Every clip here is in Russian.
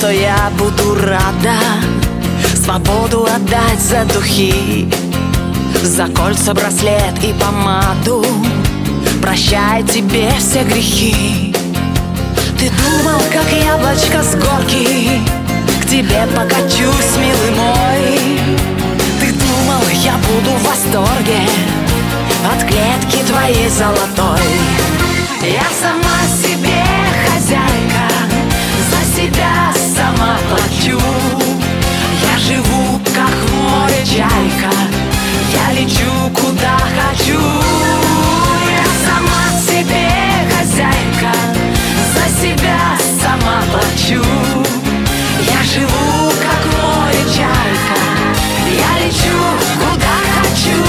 что я буду рада свободу отдать за духи, за кольца, браслет и помаду, прощай тебе все грехи. Ты думал, как яблочко с горки, к тебе покачусь, милый мой. Ты думал, я буду в восторге от клетки твоей золотой. Я сама себе хозяйка, за себя сама плачу. Я живу, как в море чайка, я лечу, куда хочу. Я сама себе хозяйка, за себя сама плачу. Я живу, как в море чайка, я лечу, куда хочу.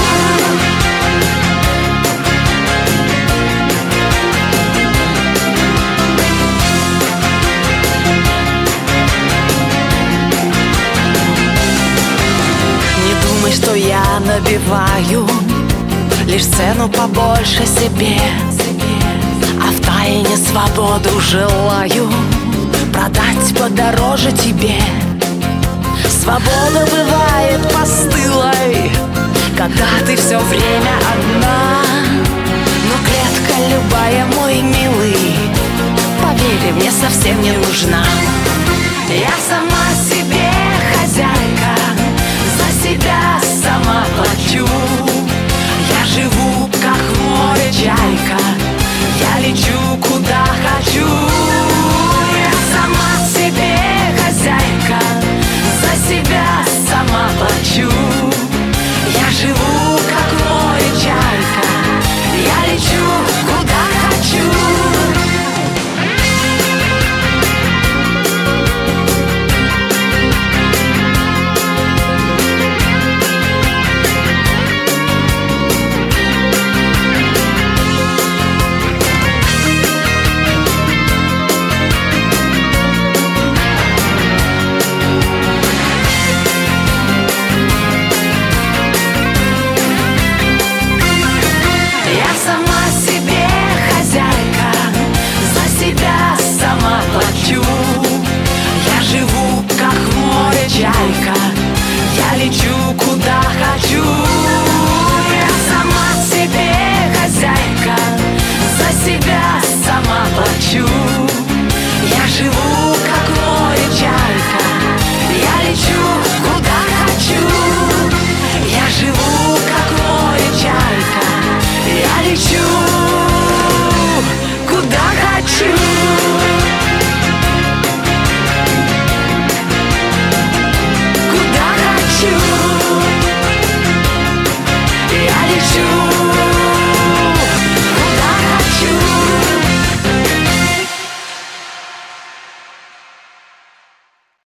Что я набиваю лишь цену побольше себе, а втайне свободу желаю продать подороже тебе. Свобода бывает постылой, когда ты все время одна. Но клетка любая, мой милый, поверь, мне совсем не нужна. Я сама себе хозяйка, за себя сама плачу. Я живу, как в море чайка, я лечу, куда хочу. Я сама себе хозяйка, за себя сама плачу. Я живу, как в море чайка, я лечу, куда хочу. Я живу, как в море чайка, я лечу,